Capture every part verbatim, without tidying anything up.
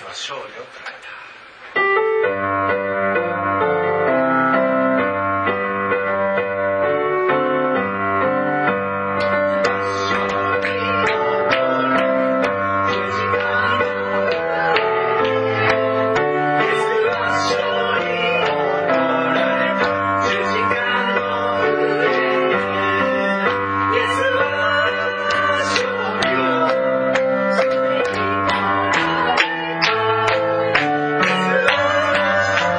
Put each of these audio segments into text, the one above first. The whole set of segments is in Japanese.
は勝利を捉えた。 「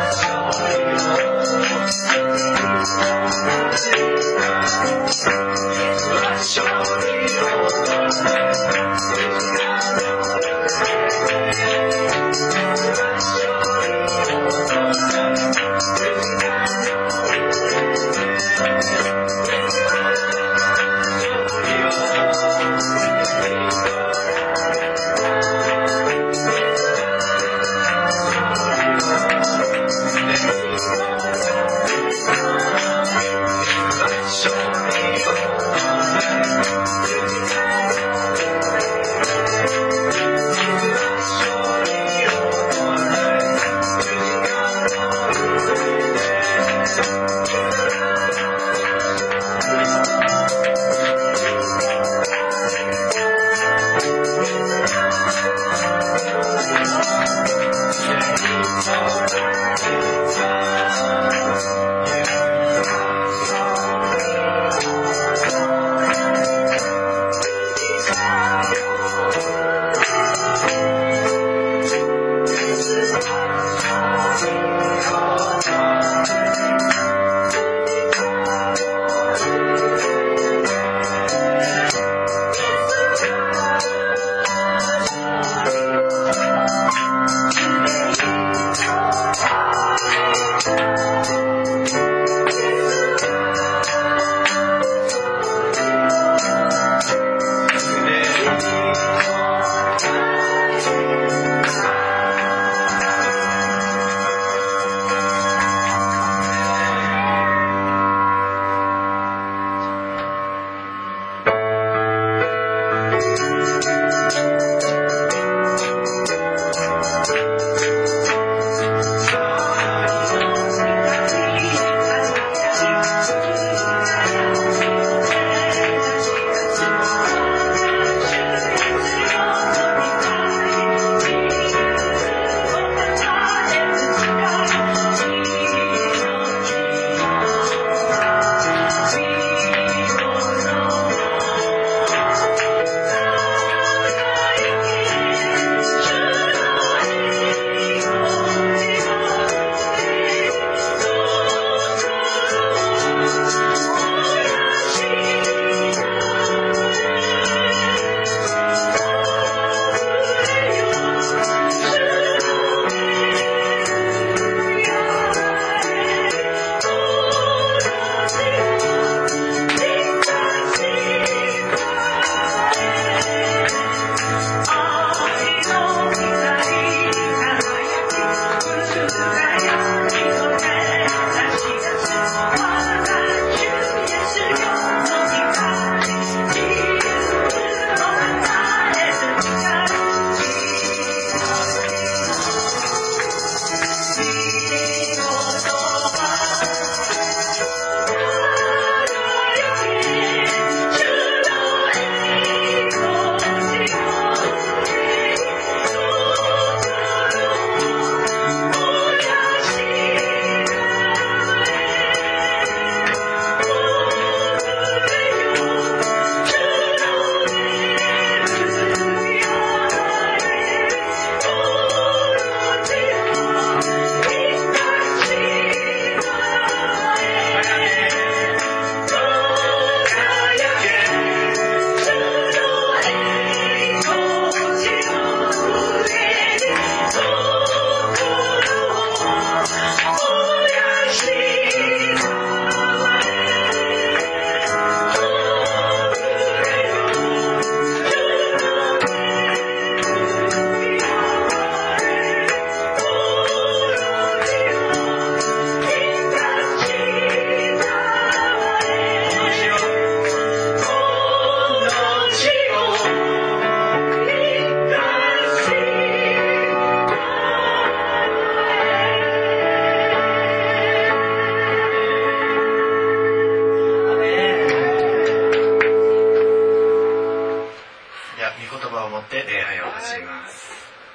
もって礼拝を始めます。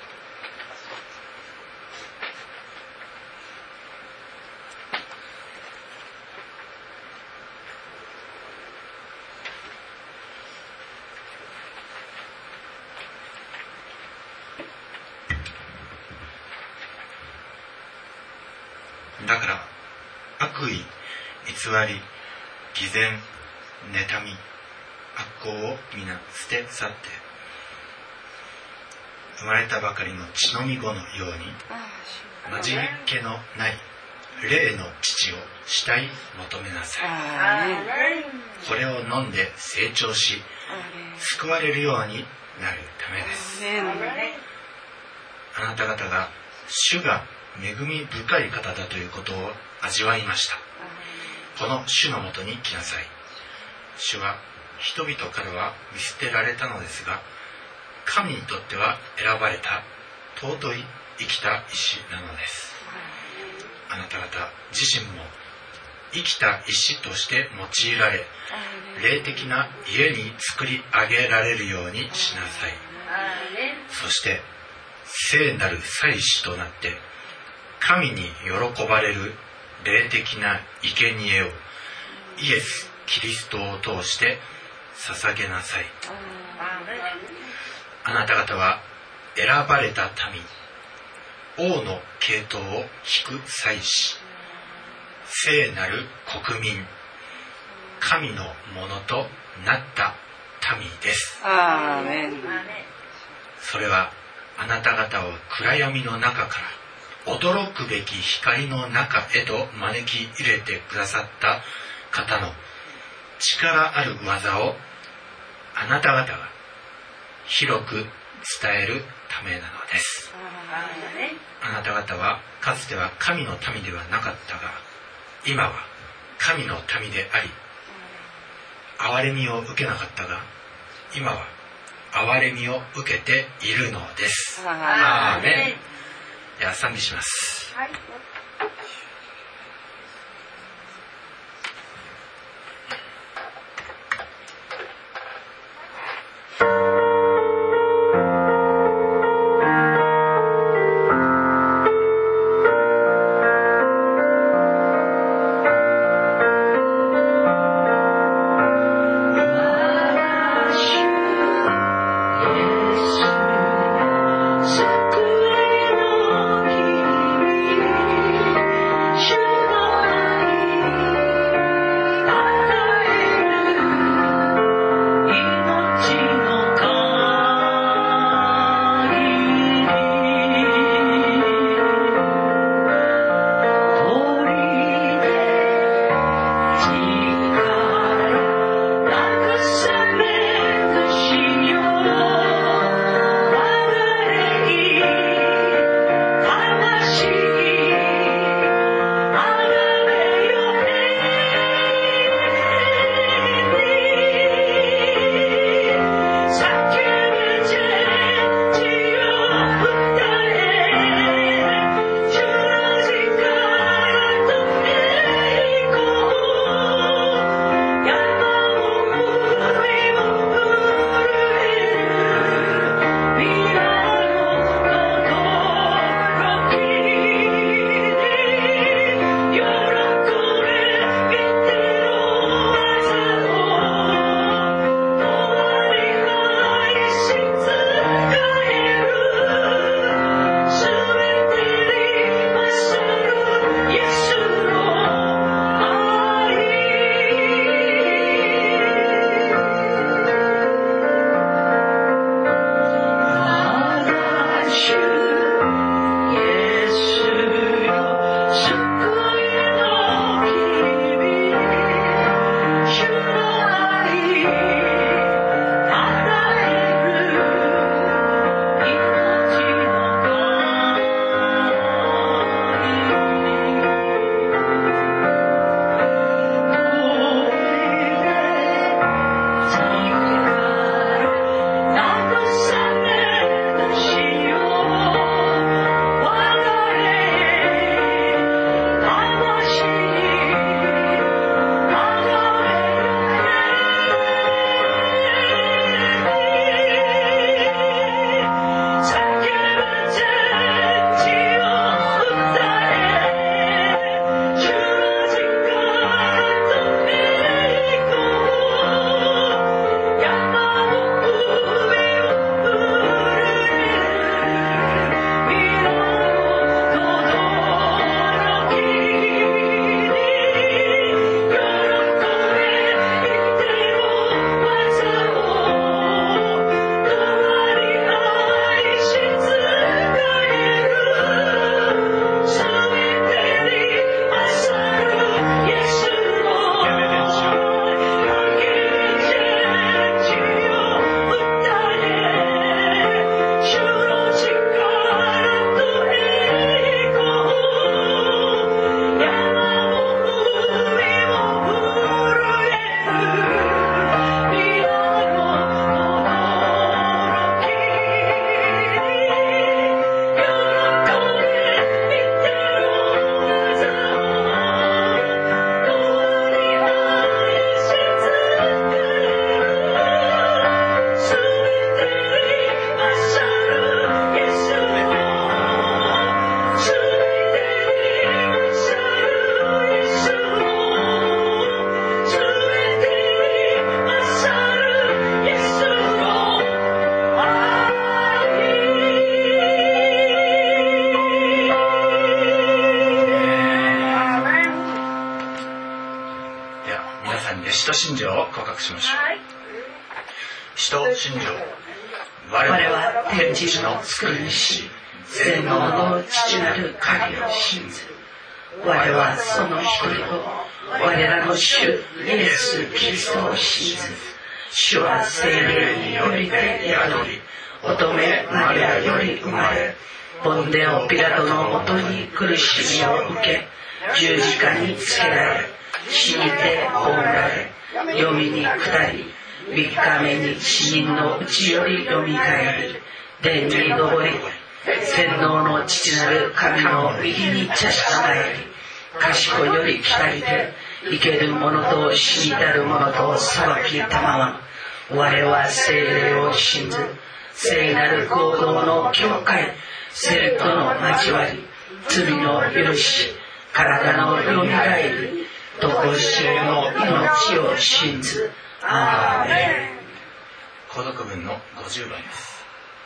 だから悪意、偽り、偽善、妬み、悪行を皆捨て去って、生まれたばかりの血のみ子のように混じりっ気のない霊の父を慕い求めなさい。これを飲んで成長し、救われるようになるためです。あなた方が主が恵み深い方だということを味わいました。この主のもとに来なさい。主は人々からは見捨てられたのですが、神にとっては選ばれた尊い生きた石なのです。あなた方自身も生きた石として用いられ、霊的な家に作り上げられるようにしなさい。そして聖なる祭司となって神に喜ばれる霊的な生贄をイエス・キリストを通して捧げなさい。あなた方は選ばれた民、王の系統を引く祭司、聖なる国民、神のものとなった民です。 アーメン。 それはあなた方を暗闇の中から驚くべき光の中へと招き入れてくださった方の力ある技をあなた方が広く伝えるためなのです。あなた方はかつては神の民ではなかったが、今は神の民であり、憐れみを受けなかったが、今は憐れみを受けているのです。アーメン。では賛美します。はい。 救いの君信条を告白しましょう。使徒信条。我は天地の作り主、全能の父なる神を信ず。我はその一人を、我らの主イエス・キリストを信ず。主は聖霊によりて宿り、乙女マリアより生まれ、ポンデオピラトのもとに苦しみを受け、十字架につけられ、死にて葬られ、黄泉に下り、三日目に死人のうちよりよみがえり、天に昇り、全能の父なる神の右に茶したまえり、賢より来たりて、生ける者と死にたる者と裁きたまわ。我は聖霊を信ず、聖なる合同の教会、聖との交わり、罪の許し、体のよみがえり、とこしえの命を信ず。アーメン。購読文のごじゅうばんです。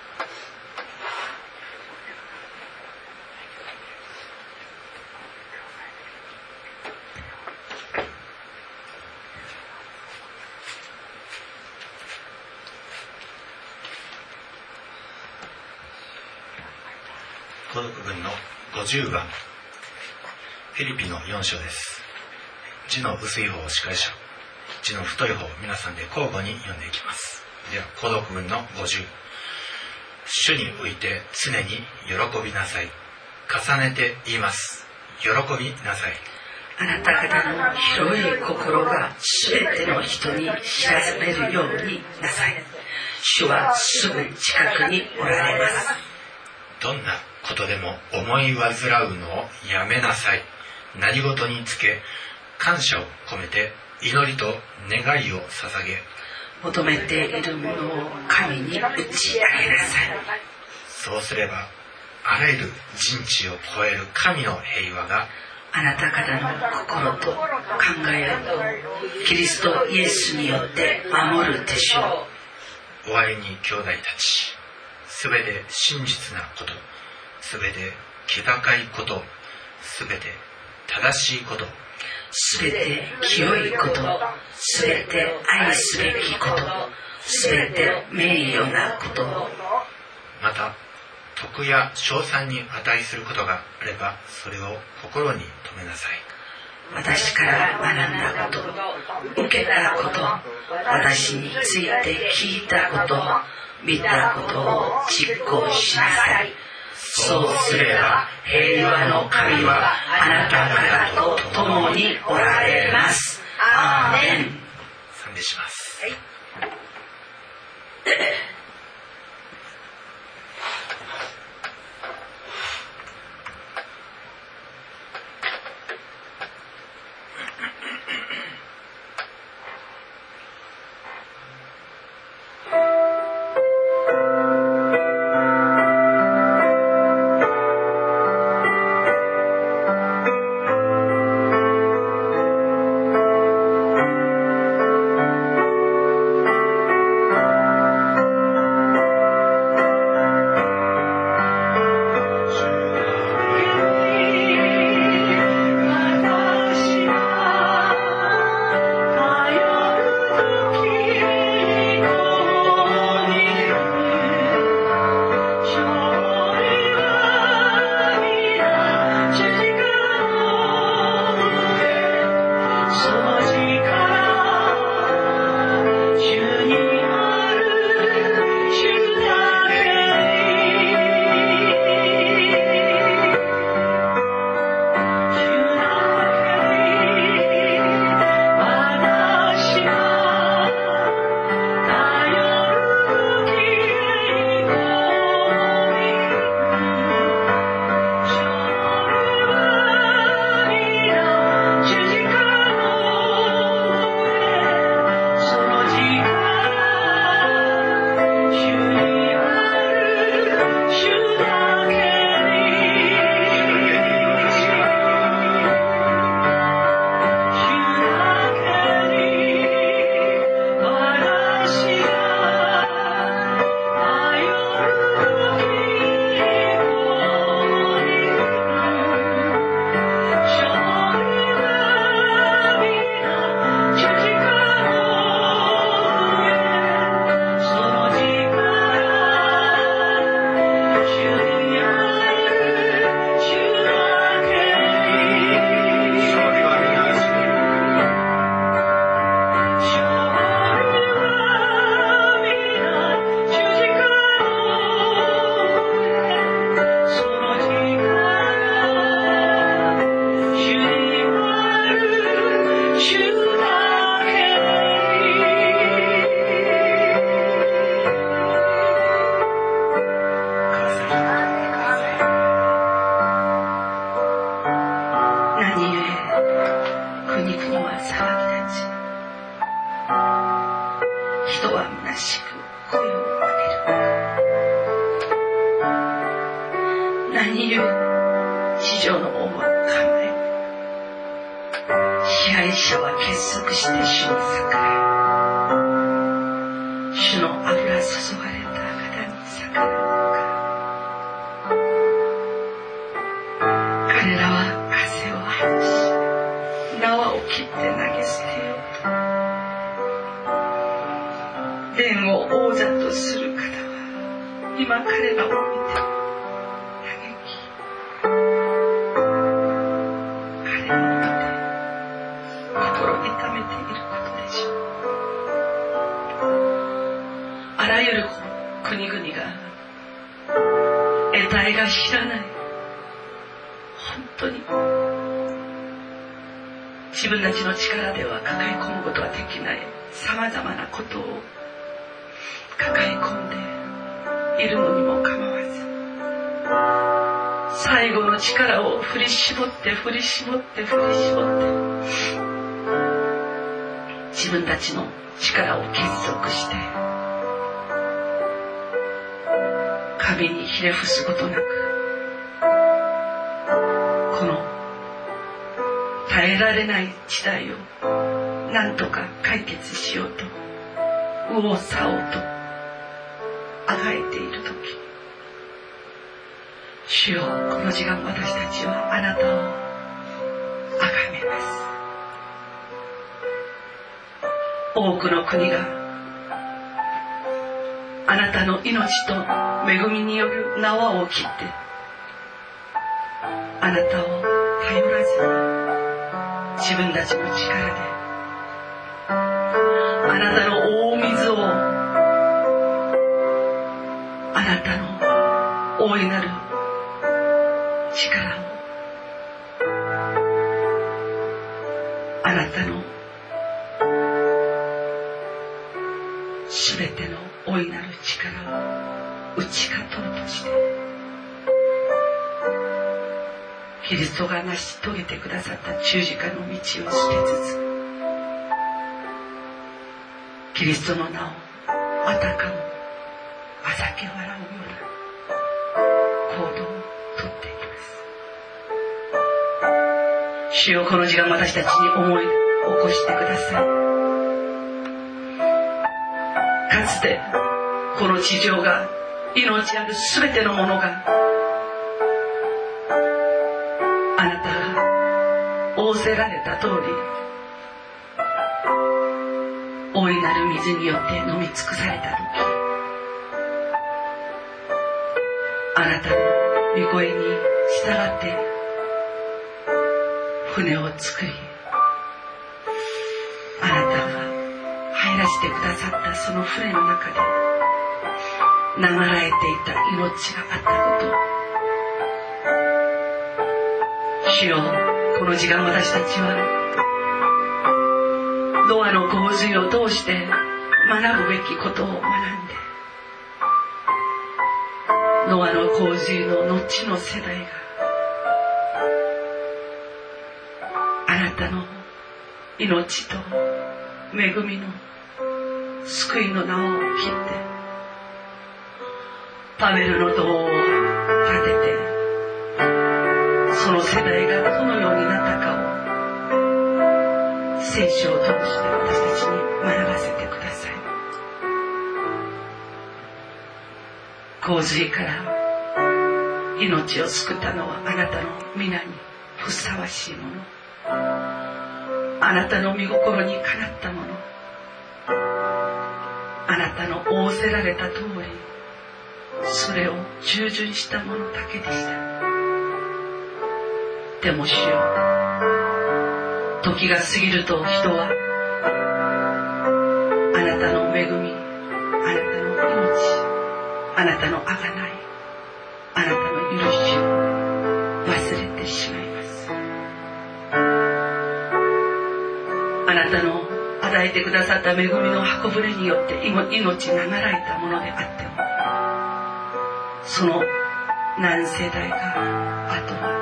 購読文のごじゅうばん、フィリピのよん章です。字の薄い方を司会者、字の太い方を皆さんで交互に読んでいきます。では購読文のごじゅう、主において常に喜びなさい。重ねて言います。喜びなさい。 あなた方の広い心がすべての人に知らされるようになさい。主はすぐ近くにおられます。 どんなことでも思い煩うのをやめなさい。何事につけ感謝を込めて祈りと願いを捧げ、 求めているものを神に打ち上げなさい。 そうすればあらゆる人知を超える神の平和があなた方の心と考えをキリストイエスによって守るでしょう。我に兄弟たち、すべて真実なこと、すべて気高いこと、すべて正しいこと、 すべて清いこと、すべて愛すべきこと、すべて名誉なこと、 また徳や称賛に値することがあればそれを心に留めなさい。 私から学んだこと、受けたこと、私について聞いたこと、見たことを実行しなさい。そうすれば平和の神はあなた方と共におられます。アーメン。 賛美します。はい。 何ゆえ地上の王は構え、支配者は結束して主に逆らい、主の油注がれた肌に逆らうか。彼らは風を外し、縄を切って投げ捨てようと。天を王座とする方は今彼らを見て嘆き、彼らを見て心痛めていることでしょう。あらゆる国々が得体が知らない、本当に自分たちの力では抱え込むことができないさまざまなことを抱え込んでいるのにもかまわず、最後の力を振り絞って振り絞って振り絞って自分たちの力を結束して壁にひれ伏すことなく、この耐えられない時代を何とか解決しようと右往左往とあがいているとき、主よ、この時間私たちはあなたをあがめます。多くの国があなたの命と恵みによる縄を切ってあなたを頼らずに自分たちの力であなたの大水を、あなたの大いなる力を、あなたのすべての大いなる力を打ち勝とうとして、キリストが成し遂げてくださった十字架の道を捨てつつ、キリストの名をあたかもあざけ笑うような行動をとっていきます。主よ、この時間私たちに思い起こしてください。かつてこの地上が命あるすべてのものがあなたが仰せられた通り大いなる水によって飲み尽くされた時、あなたの御声に従って船を作り、あなたが入らせてくださったその船の中で流れていた命があったことを、主よ、この時間私たちはノアの洪水を通して学ぶべきことを学んで、ノアの洪水の後の世代があなたの命と恵みの救いの名を切ってパベルの塔を建てて、その世代がどのようになったかを聖書を通して私たちに学ばせてください。洪水から命を救ったのはあなたの皆にふさわしいもの、あなたの御心にかなったもの、あなたの仰せられた通りそれを従順したものだけでした。でも主よ、時が過ぎると人はあなたの恵み、あなたの命、あなたの贖い、あなたの許しを忘れてしまいます。あなたの与えてくださった恵みの箱舟によって命がなられたものであっても、その何世代か後は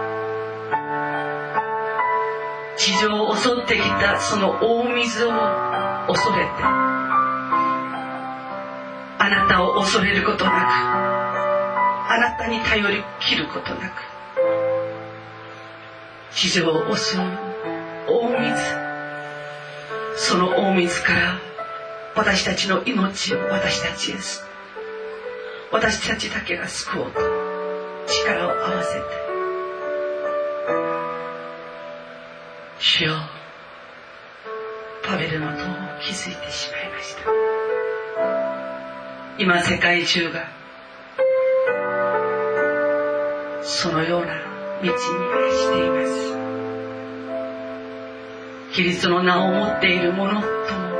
地上を襲ってきたその大水を恐れて、あなたを恐れることなくあなたに頼り切ることなく、地上を襲う大水、その大水から私たちの命を私たちへ、私たちだけが救おうと力を合わせて、主よ、パベルの塔を築いてしまいました。今世界中がそのような道に走っています。キリストの名を持っている者とも、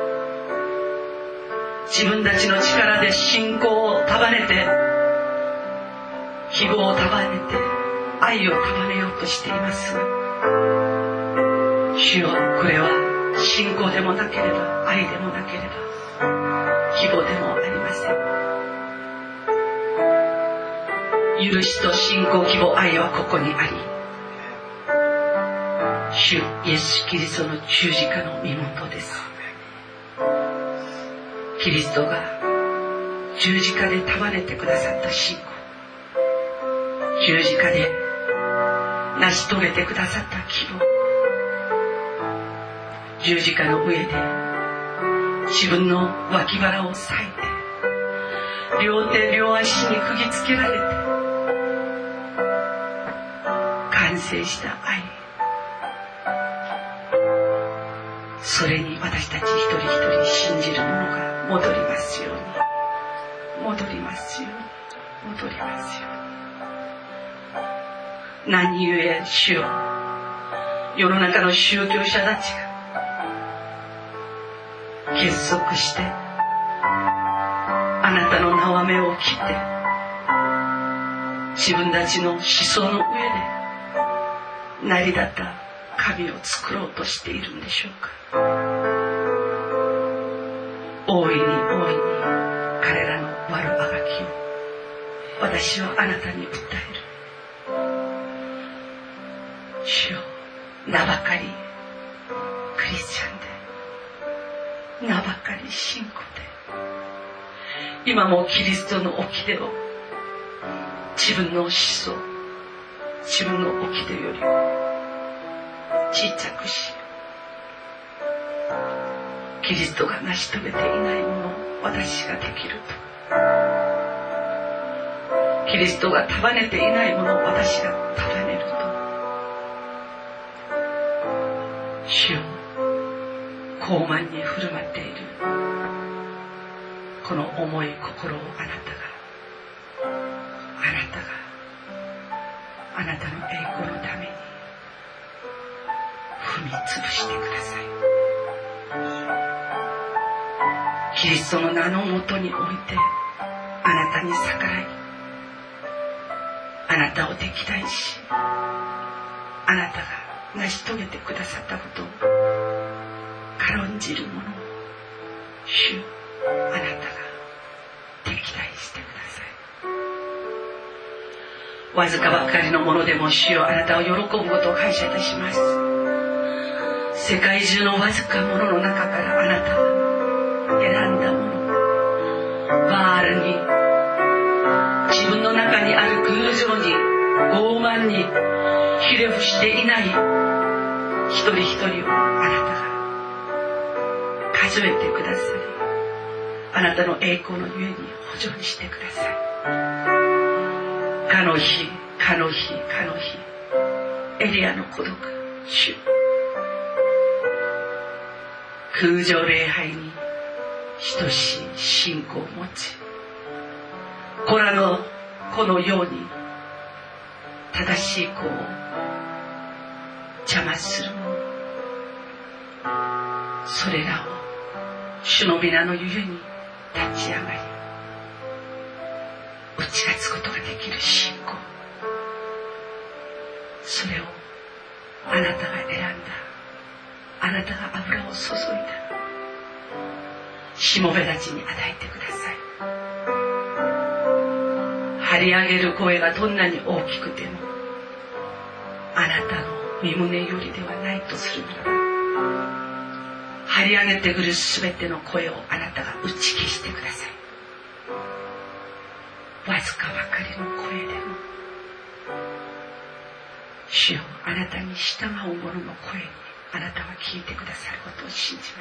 自分たちの力で信仰を束ねて、希望を束ねて、愛を束ねようとしていますが、主よ、これは信仰でもなければ、愛でもなければ、希望でもありません。許しと信仰、希望、愛はここにあり、主イエス・キリストの十字架の身元です。キリストが十字架で束ねてくださった信仰、十字架で成し遂げてくださった希望、十字架の上で自分の脇腹を裂いて、両手両足に釘付けられて完成した愛、それに私たち一人一人信じる者が戻りますように、戻りますように、戻りますように。何故主よ、世の中の宗教者たちが結束してあなたの縄目を切って、自分たちの思想の上で成り立った神を作ろうとしているんでしょうか。大いに大いに彼らの悪あがきを私はあなたに訴える。主よ、名ばかりクリスチャンで、名ばかり信仰で、今もキリストの掟を自分の思想、自分の掟より小さくし、キリストが成し遂げていないものを私ができると、キリストが束ねていないものを私が束ねると、主よ、傲慢に振る舞っているこの重い心をあなたがあなたがあなたの栄光のために踏みつぶしてください。キリストの名のもとにおいてあなたに逆らい、あなたを敵対し、あなたが成し遂げてくださったことを軽んじる者を、主、あなたが敵対してください。わずかばかりのものでも主よ、あなたを喜ぶことを感謝いたします。世界中のわずかものの中からあなたは選んだもの、バールに、自分の中にある偶像に、傲慢にひれ伏していない一人一人をあなたが数えてくださり、あなたの栄光のゆえに補助にしてください。かの日、かの日、かの日、エリアの孤独、主、空上礼拝に等しい信仰を持ち、子らの子のように正しい子を邪魔するもの、それらを主の皆のゆえに立ち上がり、打ち勝つことができる信仰、それをあなたが選んだ、あなたが油を注いだしもべたちに与えてください。張り上げる声がどんなに大きくてもあなたの身胸よりではないとするならば、張り上げてくるすべての声をあなたが打ち消してください。わずかばかりの声を主よ、あなたに従う者の声にあなたは聞いてくださることを信じます。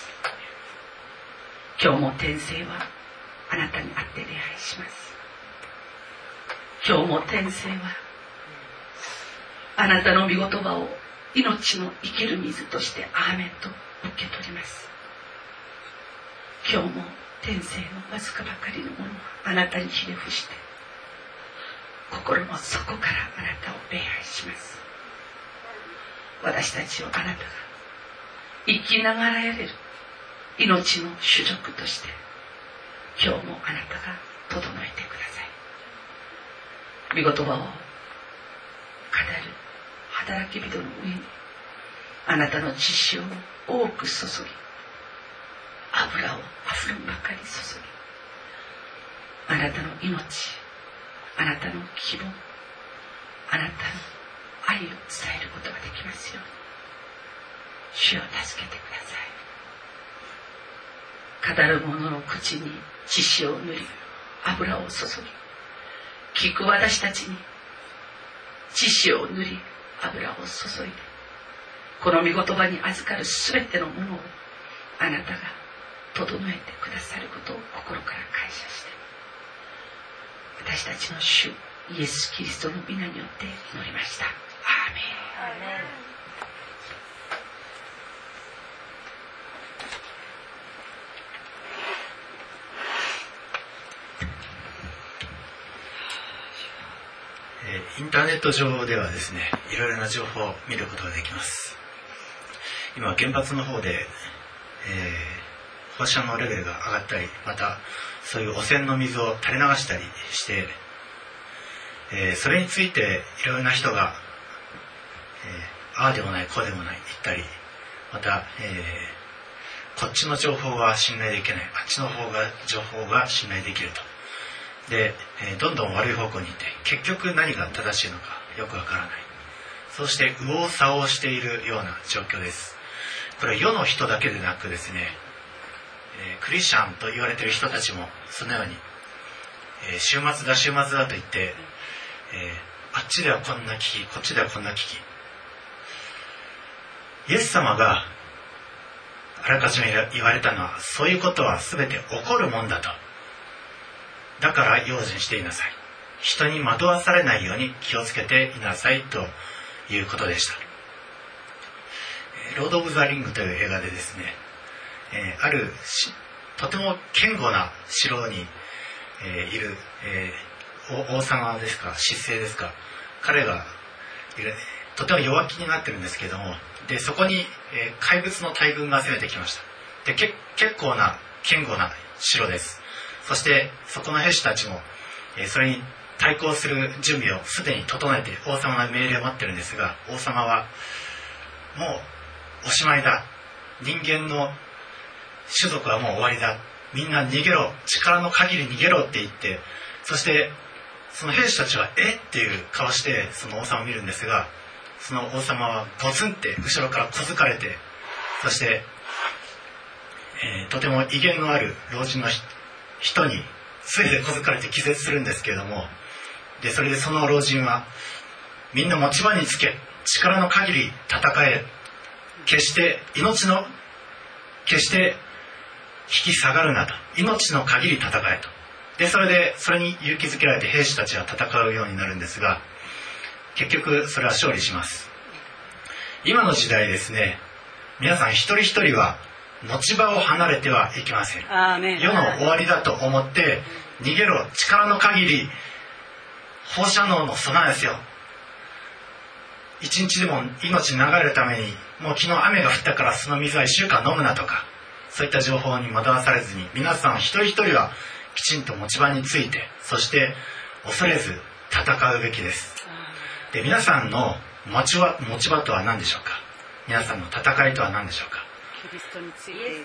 今日も天聖はあなたに会って礼拝します。今日も天聖はあなたの御言葉を命の生きる水としてアーメンと受け取ります。今日も天聖のわずかばかりのものはあなたにひれ伏して心の底からあなたを礼拝します。私たちをあなたが生きながらえれる命の主軸として今日もあなたが整えてください。御言葉を語る働き人の上にあなたの知識を多く注ぎ、油をあふれんばかり注ぎ、あなたの命、あなたの希望、あなたの愛を伝えることができますように主を助けてください。語る者の口に知識を塗り油を注ぎ、聞く私たちに知識を塗り油を注いで、この御言葉に預かるすべてのものをあなたが整えてくださることを心から感謝して、私たちの主イエス・キリストの皆によって祈りました。アーメン。アーメン。 インターネット上ではですね、いろいろな情報を見ることができます。今原発の方で、えー、放射能レベルが上がったり、またそういう汚染の水を垂れ流したりして、えー、それについていろいろな人が、えー、ああでもないこうでもない言ったり、また、えー、こっちの情報は信頼できない、あっちの方が情報が信頼できると。で、えー、どんどん悪い方向に行って結局何が正しいのかよくわからない。そうして右往左往しているような状況です。これは世の人だけでなくですね、えー、クリスチャンと言われている人たちもそのように、えー、週末だ週末だと言って、えー、あっちではこんな危機、こっちではこんな危機。イエス様があらかじめ言われたのは、そういうことは全て起こるもんだと。だから用心していなさい。人に惑わされないように気をつけていなさいということでした。ロード・オブ・ザ・リングという映画でですね、えー、あるとても堅固な城に、えー、いる、えー、王様ですか、執政ですか、彼がいるとても弱気になってるんですけども、でそこに、えー、怪物の大軍が攻めてきました。でけ結構な堅固な城です。そしてそこの兵士たちも、えー、それに対抗する準備をすでに整えて王様の命令を待ってるんですが、王様はもうおしまいだ、人間の種族はもう終わりだ、みんな逃げろ、力の限り逃げろって言って、そしてその兵士たちはえっていう顔してその王様を見るんですが、その王様はゴツンって後ろから小づかれて、そして、えー、とても威厳のある老人の人に杖で小づかれて気絶するんですけれども、でそれでその老人はみんな持ち場につけ、力の限り戦え、決して命の決して引き下がるなと、命の限り戦えと。でそれでそれに勇気づけられて兵士たちは戦うようになるんですが、結局それは勝利します。今の時代ですね、皆さん一人一人は持ち場を離れてはいけません。世の終わりだと思って逃げろ、力の限り放射能の備えですよ。一日でも命流れるために、もう昨日雨が降ったからその水はいっしゅうかん飲むなとか、そういった情報に惑わされずに、皆さん一人一人はきちんと持ち場について、そして恐れず戦うべきです。で皆さんの持ち場、持ち場とは何でしょうか。皆さんの戦いとは何でしょうか。 キリストについている。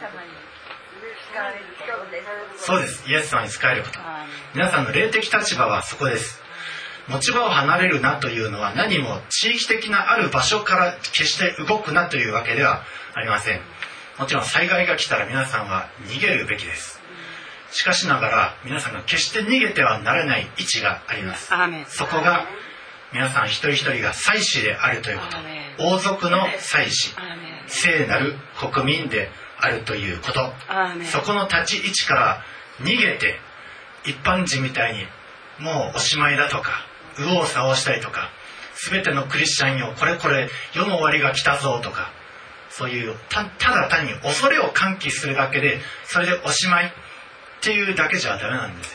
そうです、イエス様に仕えること。皆さんの霊的立場はそこです。持ち場を離れるなというのは、何も地域的なある場所から決して動くなというわけではありません。もちろん災害が来たら皆さんは逃げるべきです。しかしながら皆さんが決して逃げてはならない位置があります。そこが皆さん一人一人が祭司であるということ、王族の祭司、聖なる国民であるということ、そこの立ち位置から逃げて一般人みたいにもうおしまいだとか右往左往したりとか、全てのクリスチャンよこれこれ世の終わりが来たぞとか、そういう た, ただ単に恐れを喚起するだけでそれでおしまいっていうだけじゃダメなんですよ。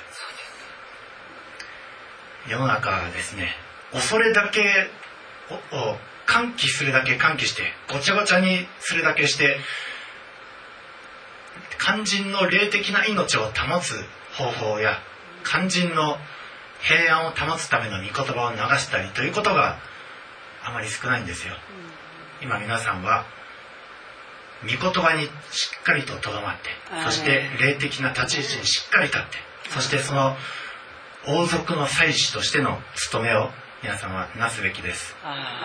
世の中はですね、恐れだけを喚起するだけ喚起してごちゃごちゃにするだけして、肝心の霊的な命を保つ方法や肝心の平安を保つための御言葉を流したりということがあまり少ないんですよ。今皆さんは御言葉にしっかりととどまって、そして霊的な立ち位置にしっかり立って、そしてその王族の祭司としての務めを皆さんはなすべきです。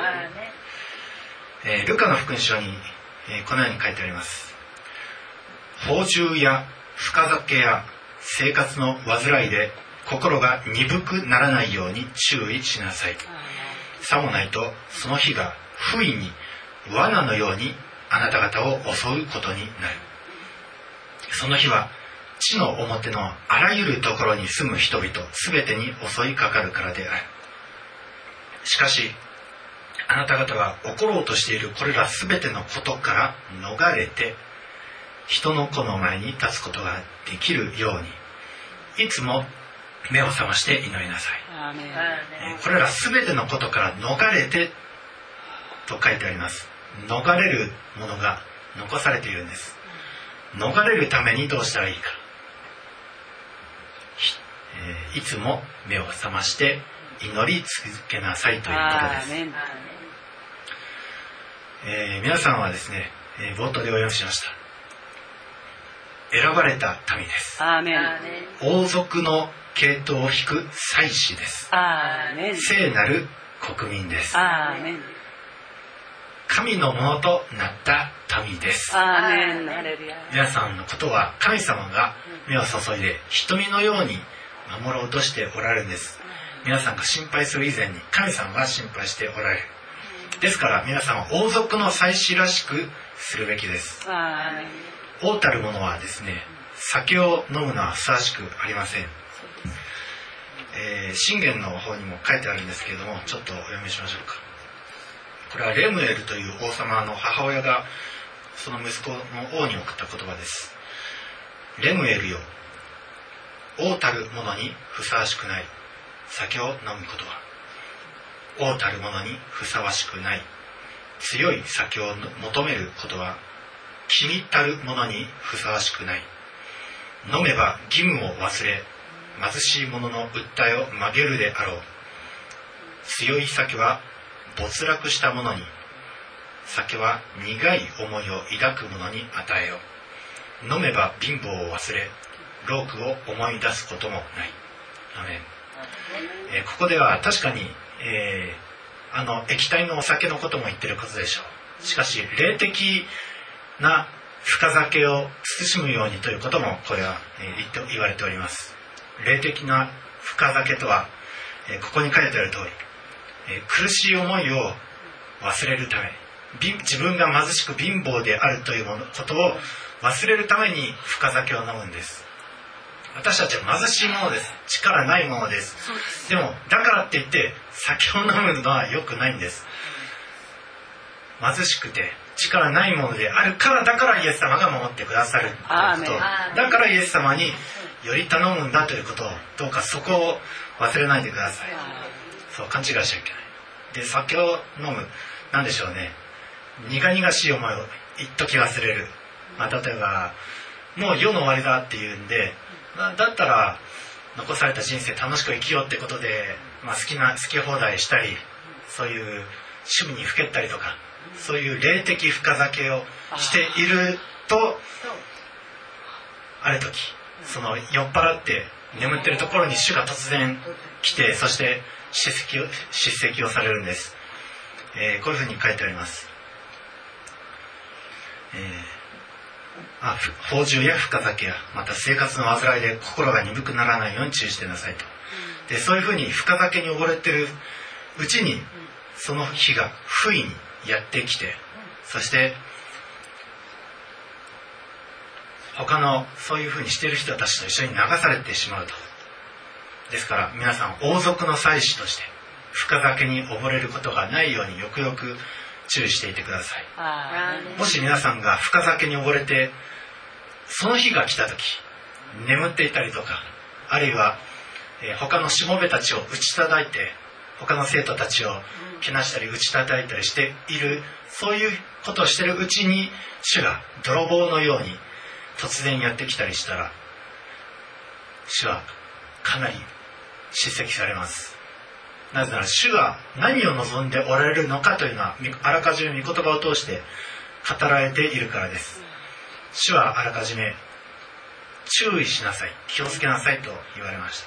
えー、ルカの福音書に、えー、このように書いてあります。放縦や深酒や生活の煩いで心が鈍くならないように注意しなさい。さもないとその日が不意に罠のようにあなた方を襲うことになる。その日は地の表のあらゆるところに住む人々すべてに襲いかかるからである。しかしあなた方が起ころうとしているこれらすべてのことから逃れて人の子の前に立つことができるようにいつも目を覚まして祈りなさい。これらすべてのことから逃れてと書いてあります。逃れるものが残されているんです。逃れるためにどうしたらいいか、えー、いつも目を覚まして祈り続けなさいということです。えー、皆さんはですね、えー、冒頭でお読みしました選ばれた民です。 アーメン。 王族の系統を引く祭司です。 アーメン。 聖なる国民です。 アーメン。 神のものとなった民です。 アーメン。ハレルヤ。 皆さんのことは神様が目を注いで瞳のように守ろうとしておられるんです。皆さんが心配する以前に神様が心配しておられる。ですから皆さんは王族の祭司らしくするべきです。 アーメン。 王たる者はですね、酒を飲むのはふさわしくありません。えー、箴言の方にも書いてあるんですけれども、ちょっとお読みしましょうか。これはレムエルという王様の母親がその息子の王に送った言葉です。レムエルよ、王たる者にふさわしくない酒を飲むことは、王たる者にふさわしくない強い酒を求めることは、君たる者にふさわしくない。飲めば義務を忘れ、貧しい者の訴えを曲げるであろう。強い酒は没落した者に、酒は苦い思いを抱く者に与えよう。飲めば貧乏を忘れ、労苦を思い出すこともない。アメン。えー、ここでは確かに、えー、あの液体のお酒のことも言ってることでしょう。しかし霊的な深酒を慎むようにということもこれは、えー、言って言われております。霊的な深酒とは、えー、ここに書いてある通り、えー、苦しい思いを忘れるため、自分が貧しく貧乏であるというものことを忘れるために深酒を飲むんです。私たちは貧しいものです。力ないものです。でもだからって言って酒を飲むのは良くないんです。貧しくて力ないものであるからだからイエス様が守ってくださるということ、だからイエス様により頼むんだということを、どうかそこを忘れないでください。そう勘違いしちゃいけない。で、酒を飲む、なんでしょうね、苦々しい思いを一時忘れる、まあ、例えばもう世の終わりだっていうんで、だったら残された人生楽しく生きようってことで、まあ、好きな好き放題したり、そういう趣味にふけったりとか、そういう霊的深酒をしていると、ある時その酔っ払って眠ってるところに主が突然来て、そして叱責を、叱責をされるんです。えー、こういうふうに書いてあります。えーあ放縦や深酒やまた生活の煩いで心が鈍くならないように注意してなさいと。で、そういうふうに深酒に溺れてるうちにその日が不意にやってきて、そして他のそういうふうにしている人たちと一緒に流されてしまうと。ですから皆さん、王族の祭司として深酒に溺れることがないようによくよく注意していてください。もし皆さんが深酒に溺れてその日が来た時眠っていたりとか、あるいは、えー、他のしもべたちを打ち叩いて、他の生徒たちをけなしたり打ち叩いたりしている、そういうことをしているうちに主が泥棒のように突然やってきたりしたら、主はかなり叱責されます。なぜなら主が何を望んでおられるのかというのはあらかじめ御言葉を通して語られているからです。主はあらかじめ注意しなさい、気をつけなさいと言われました。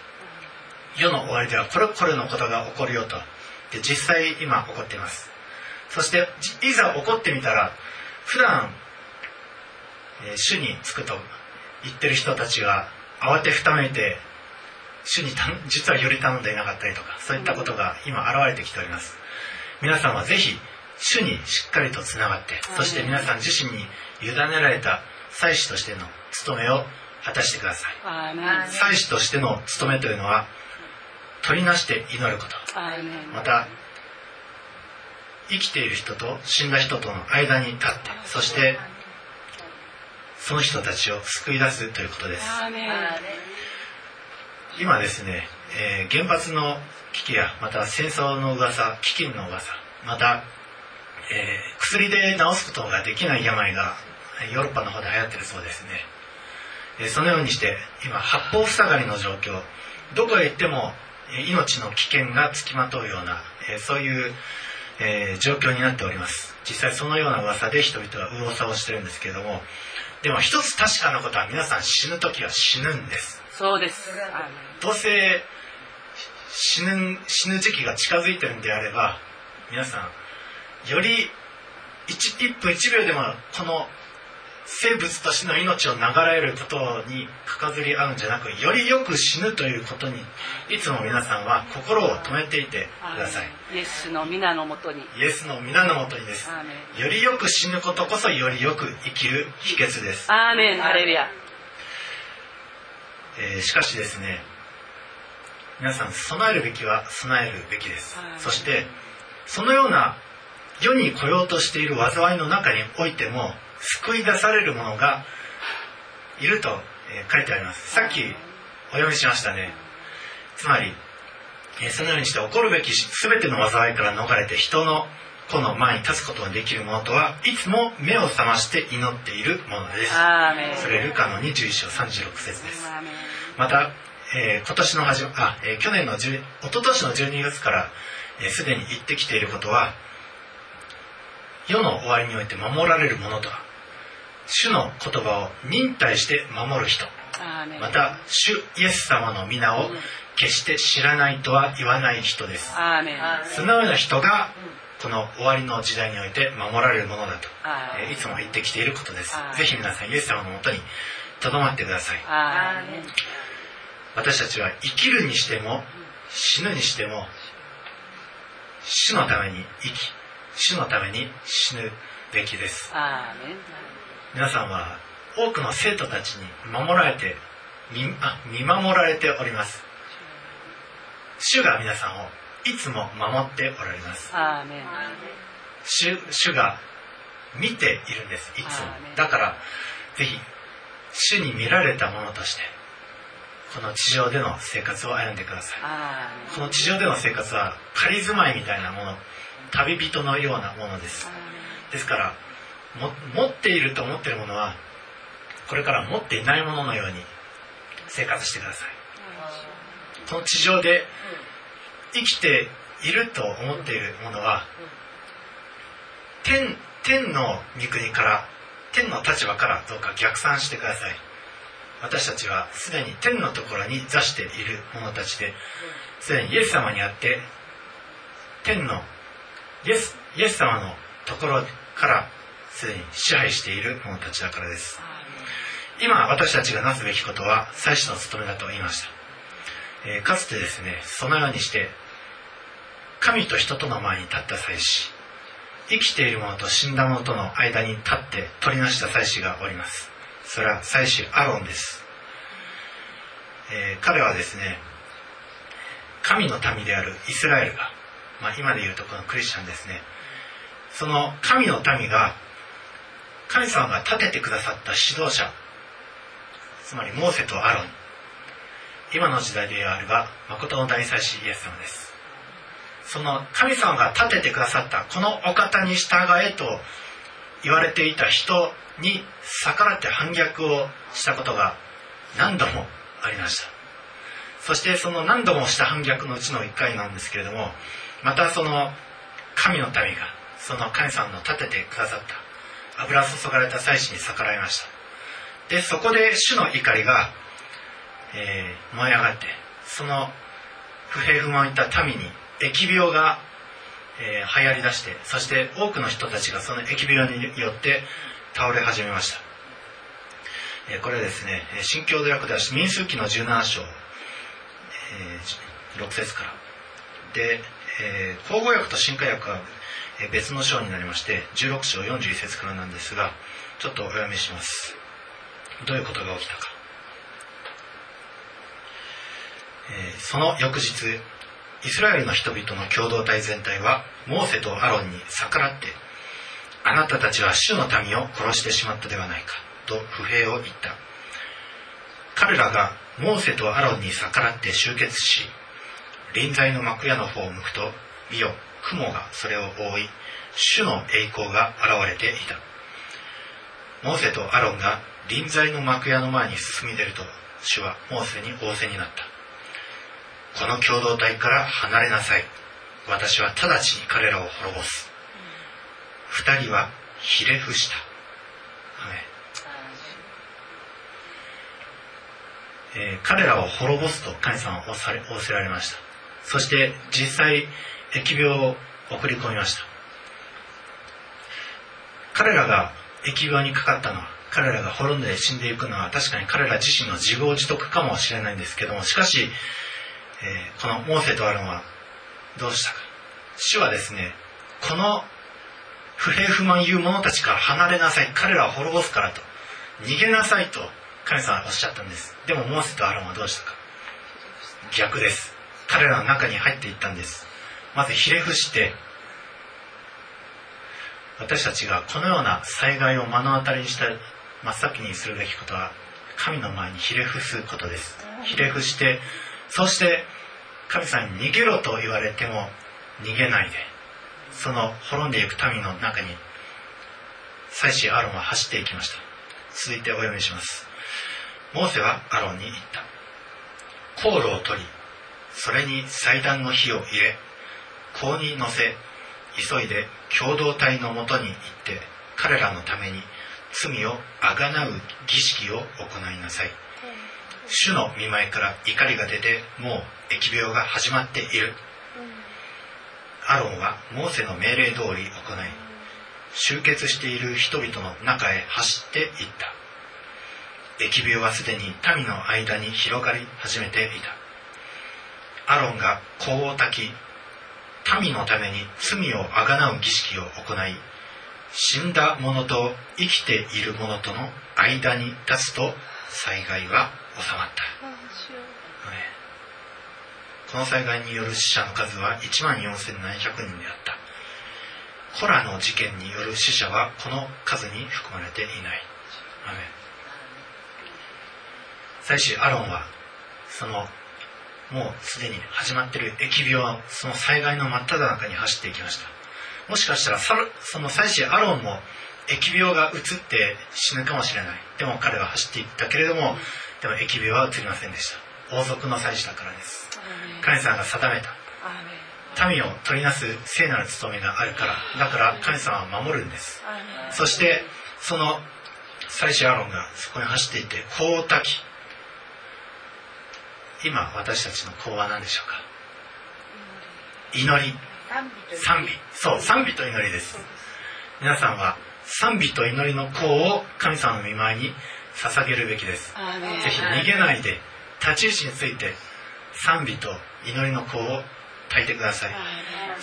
世の終わりではこれこれのことが起こるよと。で、実際今起こっています。そしていざ起こってみたら、普段、えー、主につくと言ってる人たちが慌てふためいて主に実はより頼んでいなかったりとか、そういったことが今現れてきております。皆さんはぜひ主にしっかりとつながって、そして皆さん自身に委ねられた祭司としての務めを果たしてください。祭司としての務めというのは、取りなして祈ること、また生きている人と死んだ人との間に立って、そしてその人たちを救い出すということです。今ですね、えー、原発の危機や、また戦争の噂、飢饉の噂、また、えー、薬で治すことができない病がヨーロッパの方で流行っているそうですね。えー、そのようにして今八方塞がりの状況、どこへ行っても命の危険がつきまとうような、えー、そういう、えー、状況になっております。実際そのような噂で人々は右往左往してるんですけれども、でも一つ確かなことは、皆さん死ぬ時は死ぬんです。 そうです。 どうせ死ぬ、死ぬ時期が近づいてるんであれば、皆さんより 1, いっぷんいちびょうでもこの生物としての命を流れることにかかずり合うんじゃなく、よりよく死ぬということにいつも皆さんは心を止めていてください。 イエスの皆のもとに、 イエスの皆のもとにです。よりよく死ぬことこそよりよく生きる秘訣です。 アーメン、ハレルヤ。 えー、しかしですね、皆さん備えるべきは備えるべきです。そしてそのような世に来ようとしている災いの中においても救い出される者がいると、えー、書いてあります。さっきお読みしましたね。つまり、えー、そのようにして起こるべき全ての災いから逃れて人の子の前に立つことができる者とはいつも目を覚まして祈っているものです。それルカのにじゅういっ章さんじゅうろく節です。また、えー、今年の始まあ、えー、去年の一昨年のじゅうにがつからすで、えー、に言ってきていることは、世の終わりにおいて守られる者とは主の言葉を忍耐して守る人、また主イエス様の皆を決して知らないとは言わない人です。そのような人がこの終わりの時代において守られるものだと、えー、いつも言ってきていることです。ぜひ皆さんイエス様のもとにとどまってください。私たちは生きるにしても死ぬにしても主のために生き、主のために死ぬべきです。皆さんは多くの生徒たちに守られて 見, あ見守られております。主が皆さんをいつも守っておられます。主, 主が見ているんです、いつも。だからぜひ主に見られたものとしてこの地上での生活を歩んでください。この地上での生活は仮住まいみたいなもの、旅人のようなものです。ですからも持っていると思っているものはこれから持っていないもののように生活してください。この地上で生きていると思っているものは 天, 天の御国から天の立場からどうか逆算してください。私たちはすでに天のところに座している者たちで、すでにイエス様にあって天のイエス、イエス様のところからすでに支配している者たちだからです。今私たちがなすべきことは祭司の務めだと言いました。えー、かつてですね、そのようにして神と人との前に立った祭司、生きている者と死んだ者との間に立って取りなした祭司がおります。それは祭司アロンです。えー、彼はですね、神の民であるイスラエルが、まあ、今でいうとこのクリスチャンですね、その神の民が神様が立ててくださった指導者、つまりモーセとアロン、今の時代であれば誠の大祭司イエス様です。その神様が立ててくださったこのお方に従えと言われていた人に逆らって反逆をしたことが何度もありました。そしてその何度もした反逆のうちのいっかいなんですけれども、またその神の民がその神様の立ててくださった油注がれた祭司に逆らいました。でそこで主の怒りが、えー、燃え上がって、その不平不満を言った民に疫病が、えー、流行りだして、そして多くの人たちがその疫病によって倒れ始めました。えー、これですね、新共同訳では民数記のじゅうなな章、えー、ろく節からで、えー、口語訳と新化訳は別の章になりまして、じゅうろく章よんじゅういち節からなんですが、ちょっとお読みします。どういうことが起きたか。えー、その翌日、イスラエルの人々の共同体全体はモーセとアロンに逆らって、あなたたちは主の民を殺してしまったではないかと不平を言った。彼らがモーセとアロンに逆らって集結し、臨在の幕屋の方を向くと、見よ、雲がそれを覆い、主の栄光が現れていた。モーセとアロンが臨在の幕屋の前に進み出ると、主はモーセに仰せになった。この共同体から離れなさい。私は直ちに彼らを滅ぼす。二人はひれ伏した。えー、彼らを滅ぼすと神様は仰せられました。そして実際疫病を送り込みました。彼らが疫病にかかったのは、彼らが滅んで死んでいくのは確かに彼ら自身の自業自得かもしれないんですけども、しかしえー、このモーセとアロンはどうしたか。主はですね、この不平不満言う者たちから離れなさい、彼らを滅ぼすからと、逃げなさいと神様はおっしゃったんです。でもモーセとアロンはどうしたか。逆です。彼らの中に入っていったんです。まずひれ伏して、私たちがこのような災害を目の当たりにした真っ先にするべきことは、神の前にひれ伏すことです。ひれ伏して、そして神様に逃げろと言われても逃げないで、その滅んでいく民の中に祭司アロンは走っていきました。続いてお読みします。モーセはアロンに言った。香炉を取り、それに祭壇の火を入れ、香に乗せ、急いで共同体のもとに行って、彼らのために罪をあがなう儀式を行いなさい。主の御前から怒りが出て、もう疫病が始まっている。アロンはモーセの命令通り行い、集結している人々の中へ走っていった。疫病はすでに民の間に広がり始めていた。アロンが香を焚き、民のために罪をあがなう儀式を行い、死んだ者と生きている者との間に立つと災害は収まった。この災害による死者の数はいちまんよんせんななひゃくにんであった。コラの事件による死者はこの数に含まれていない。祭司アロンはそのもうすでに始まっている疫病、その災害の真っ只中に走っていきました。もしかしたらその祭司アロンも疫病が移って死ぬかもしれない。でも彼は走っていったけれども、でも疫病は移りませんでした。王族の祭司だからです。神様が定めた民を取りなす聖なる務めがあるから、だから神様は守るんです。そしてその祭司アロンがそこに走っていって香を焚き、今私たちの香は何でしょうか。祈り、賛美、そう、賛美と祈りです。皆さんは賛美と祈りの香を神様の御前に捧げるべきです。ぜひ逃げないで立ち位置について賛美と祈りの香を焚いてください。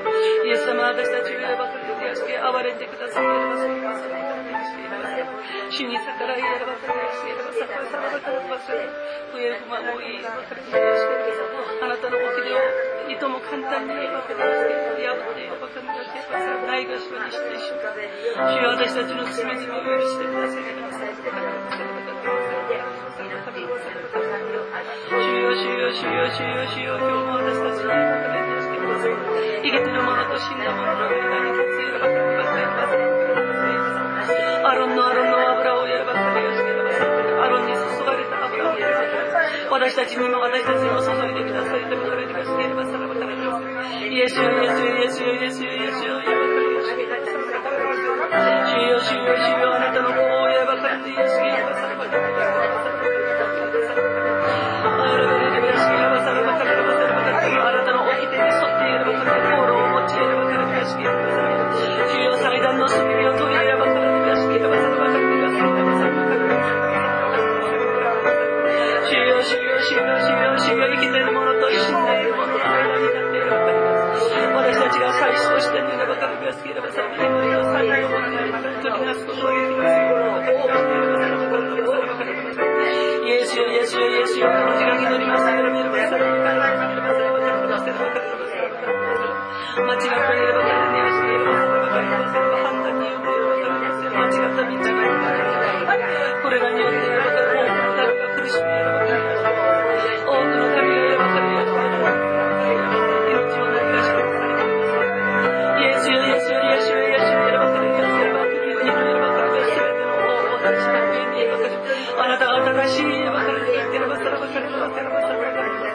イエス様、私たちをやばかれてやして、憐れんでください。主に逆らいやらばかれやして、さかさらばかればかれ、不平不満もいいやばかれてやして、あなたのおきでをいとも簡単にやばかれやして、破ってやばかれやして、ないがしろにして主よ、私たちの罪々を許してください。主よ、主よ、主よ、主よ、主よ、今日も私たちにやばかれてやしてください。生けてるものと死んだものの間に血やばかれてください。アロンのアロンの油をやらばかりやしてください。アロンに注がれた油をやらばかり私たちにも私たちにも注いでください。とかれてください。やらばさらばからください。イエスよ、イエスよ、イエスよ、イエスよ、イエスよ、やばかりやしてください。主よ、主よ、主よ、あなたの子をやばかりてイエスよ、やばさらばからください。あなたの掟に沿ってやらばかり心を持ちやらばかりください。主よ、祭壇の炭を取りやらばかり主よ、主よ、主よ、主よ、生きている者と死んでいる者の間になっているばかりです。私たちが再生しているばかりですけれども、さっきの祈りを最後の祈りから取り出すことができます。イエスよ、イエスよ、イエスよ、この時間に祈ります。よろめるばかりです。間違ったいればかりで、イエスよ、ばかりです。判断によっているばかりです。間違った道がこれらによっているばかりです。苦しみやらばかりです。多くの旅がやらばかりです。命をなくしてください。イエスよ、イエスよ、イエスよ、イエスよ、やらばかりです。やらばかりです。やらばかりです。すべての王を立ちなくにやらばかりです。あなたが正しいやらばかりです。やらばさらばかりです。やらばさらばかりです。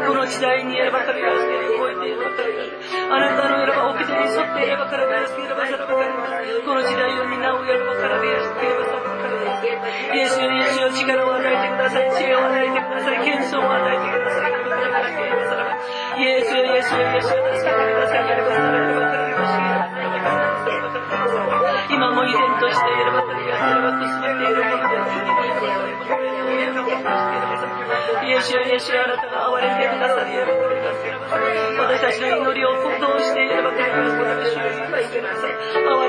この時代にやらばかりです。動いてやらばかりです。あなたのやらば掟に沿ってやらばかりです。やらばさらばかりです。この時代を担うやらばかりです。やらばさらばかりです。イエスよ、イエスよ、力を与えてください。知恵を与えてください。謙遜を与えてください。イエスよ、イエスよ、イエスよ、助けてください。やればさらばかりです。今も依然としてやればかりです。やればくすべているものです。イエスよ、イエスよ、あなたが憐れんでください。やればかりです。私たちの祈りを通してやればかりです。主よ、愛してください。憐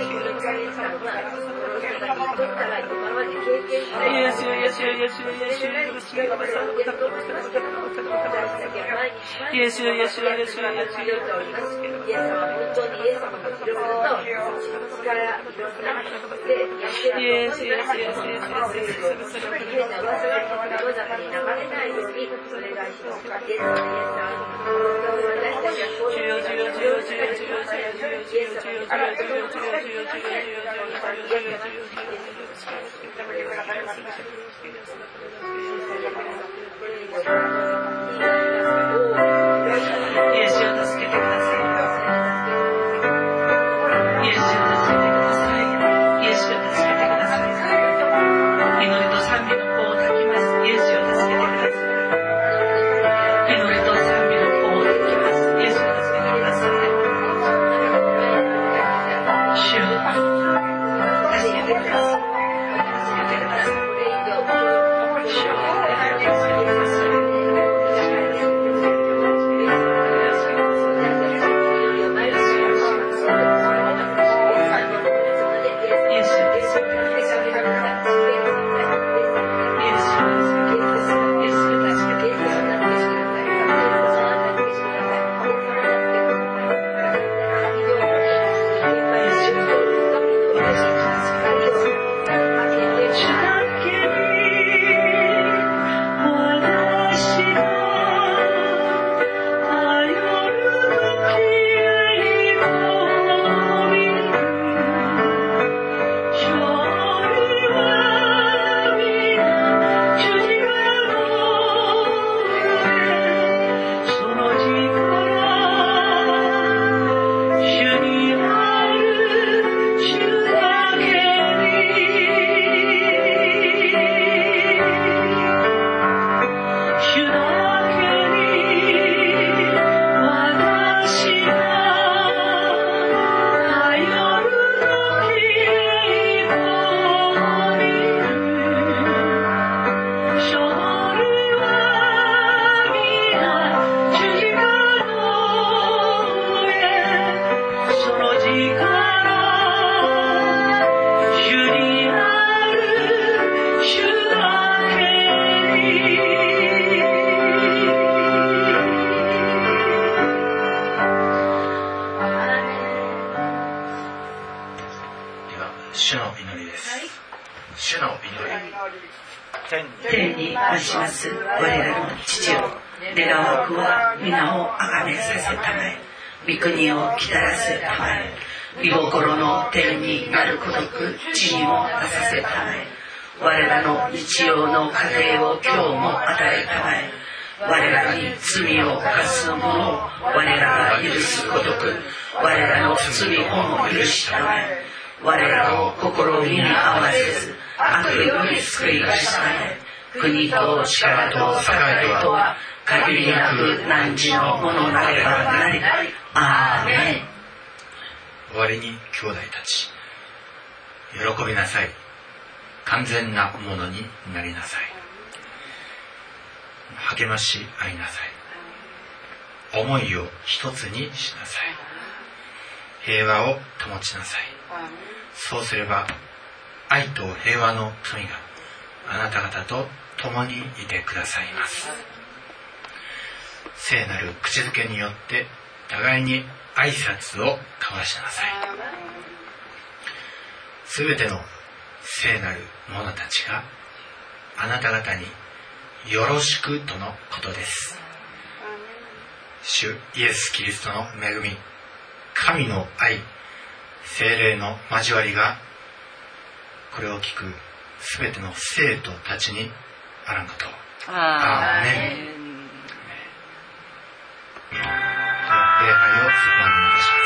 天にあします我らの父よ、願わくは皆をあがめさせたまえ、御国をきたらせたまえ、御心の天になるごとく地にもなさせたまえ、我らの日曜の糧を今日も与えたまえ、我らに罪を犯す者を我らが許すごとく我らの罪をも許したまえ、我らを試みに合わせず悪より救い出したまえ、国と力と栄とは限りなく汝のものなればなり。アーメン。 終わりに兄弟たち、 喜びなさい。完全なものになりなさい。励まし合いなさい。思いを一つにしなさい。平和を保ちなさい。そうすれば愛と平和の富があなた方と共にいてくださいます。聖なる口づけによって互いに挨拶を交わしなさい。すべての聖なる者たちがあなた方によろしくとのことです。主イエス・キリストの恵み、神の愛、聖霊の交わりがこれを聞くすべての生徒たちにあらんことを。アーメン。礼拝をそこまでにいたします。